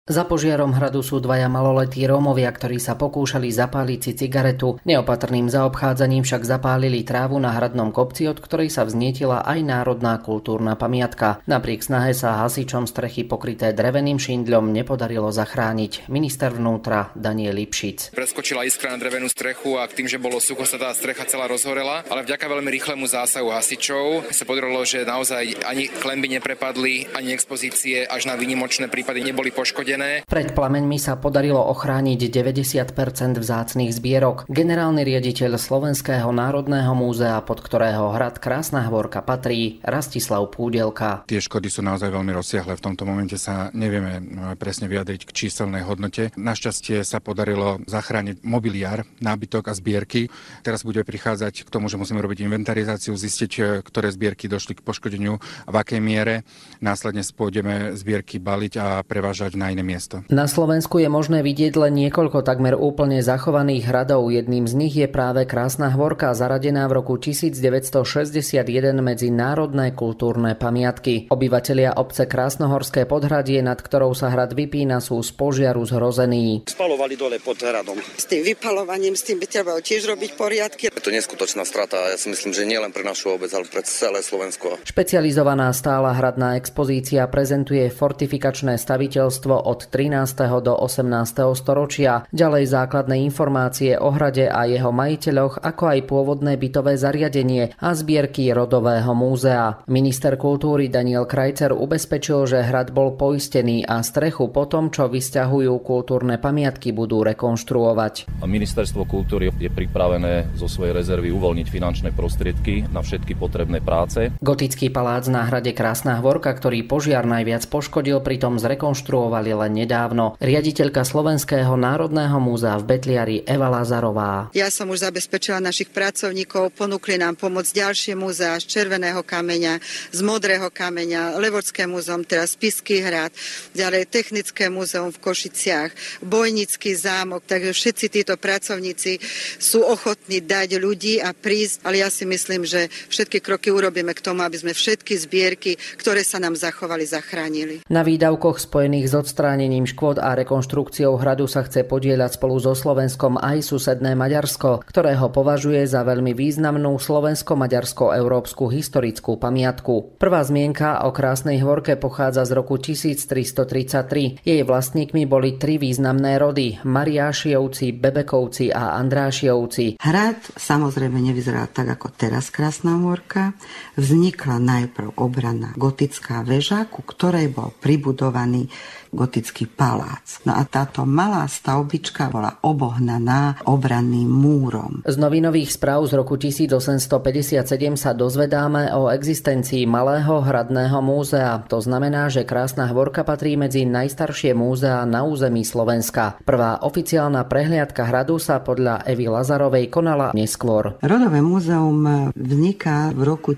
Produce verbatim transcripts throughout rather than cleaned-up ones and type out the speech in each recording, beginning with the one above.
Za požiarom hradu sú dvaja maloletí Rómovia, ktorí sa pokúšali zapáliť si cigaretu. Neopatrným zaobchádzaním však zapálili trávu na hradnom kopci, od ktorej sa vznietila aj národná kultúrna pamiatka. Napriek snahe sa hasičom strechy pokryté dreveným šindľom nepodarilo zachrániť. Minister vnútra Daniel Lipšic. Preskočila iskra na drevenú strechu a k tým, že bolo sucho, sa tá strecha celá rozhorela, ale vďaka veľmi rýchlemu zásahu hasičov sa podarilo, že naozaj ani klenby neprepadli, ani expozície až na výnimočné prípady neboli poškodené. Pred plameňmi sa podarilo ochrániť deväťdesiat percent vzácnych zbierok. Generálny riaditeľ Slovenského národného múzea, pod ktorého hrad Krásna Hvorka patrí, Rastislav Púdelka. Tie škody sú naozaj veľmi rozsiahle. V tomto momente sa nevieme presne vyjadriť k číselnej hodnote. Našťastie sa podarilo zachrániť mobiliár, nábytok a zbierky. Teraz bude prichádzať k tomu, že musíme robiť inventarizáciu, zistiť, ktoré zbierky došli k poškodeniu a v akej miere. Následne pôjdeme zbierky baliť a prevážať na iné miesto. Na Slovensku je možné vidieť len niekoľko takmer úplne zachovaných hradov. Jedným z nich je práve Krásna Hvorka, zaradená v roku devätnásťstošesťdesiatjeden medzi národné kultúrne pamiatky. Obyvatelia obce Krásnohorské Podhradie, nad ktorou sa hrad vypína, sú z požiaru zhrození. Spalovali dole pod hradom. S tým vypaľovaním, s tým by treba tiež robiť poriadky. Je to neskutočná strata, ja si myslím, že nie len pre našu obec, ale pre celé Slovensko. Špecializovaná stála hradná expozícia prezentuje fortifikačné staviteľstvo od trinásteho do osemnásteho storočia, ďalej základné informácie o hrade a jeho majiteľoch, ako aj pôvodné bytové zariadenie a zbierky rodového múzea. Minister kultúry Daniel Krajcer ubezpečil, že hrad bol poistený a strechu po tom, čo vysťahujú kultúrne pamiatky, budú rekonštruovať. Ministerstvo kultúry je pripravené zo svojej rezervy uvoľniť finančné prostriedky na všetky potrebné práce. Gotický palác na hrade Krásna Hvorka, ktorý požiar najviac poškodil, pritom zrekonštruovali len nedávno. Riaditeľka Slovenského národného múzea v Betliari Eva Lazarová. Ja som už zabezpečila našich pracovníkov, ponúkli nám pomoc ďalšie múzea z Červeného kameňa, z Modrého kameňa, Levočské múzeum, teraz Spišský hrad, ďalej Technické múzeum v Košiciach, Bojnický zámok, takže všetci títo pracovníci sú ochotní dať ľudí a prísť, ale ja si myslím, že všetky kroky urobíme k tomu, aby sme všetky zbierky, ktoré sa nám zachovali, zachránili. Na výdavkoch spojených s odstránením škôd a rekonštrukciou hradu sa chce podieľať spolu so Slovenskom aj susedné Maďarsko, ktoré ho považuje za veľmi významnú slovensko-maďarsko-európsku historickú pamiatku. Prvá zmienka o Krásnej Hvorke pochádza z roku tisíctristotridsaťtri. Jej vlastníkmi boli tri významné rody: Mariášiovci, Bebekovci a Andrášiovci. Hrad samozrejme nevyzerá tak ako teraz Krásna Hvorka. Vznikla najprv obranná gotická väža, ku ktorej bol pribudovaný gotický palác. No a táto malá stavbička bola obohnaná obranným múrom. Z novinových správ z roku tisícosemstopäťdesiatsedem sa dozvedáme o existencii malého hradného múzea. To znamená, že Krásna Hvorka patrí medzi najstaršie múzea na území Slovenska. Prvá oficiálna prehliadka hradu sa podľa Evy Lazarovej konala neskôr. Rodové múzeum vzniká v roku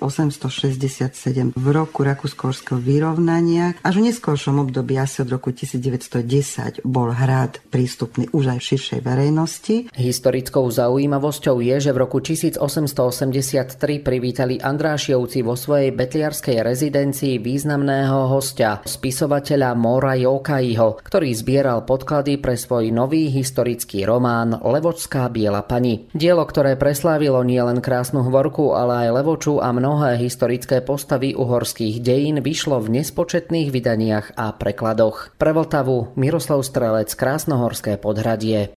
tisícosemstošesťdesiatsedem, v roku rakúsko-uhorského vyrovnania. Až v neskôršom období, asi od roku devätnásťstodesať, bol hrad prístupný už aj v širšej verejnosti. Historickou zaujímavosťou je, že v roku tisícosemstoosemdesiattri privítali Andrášiovci vo svojej betliarskej rezidencii významného hostia, spisovateľa Móra Jókaiho, ktorý zbieral podklady pre svoj nový historický román Levočská biela pani. Dielo, ktoré preslávilo nielen Krásnu Hvorku, ale aj Levoču a mnohé historické postavy uhorských dejín, vyšlo v nespočetných vydaniach a prekladoch. Pre Vltavu Miroslav Strelec, Krásnohorské Podhradie.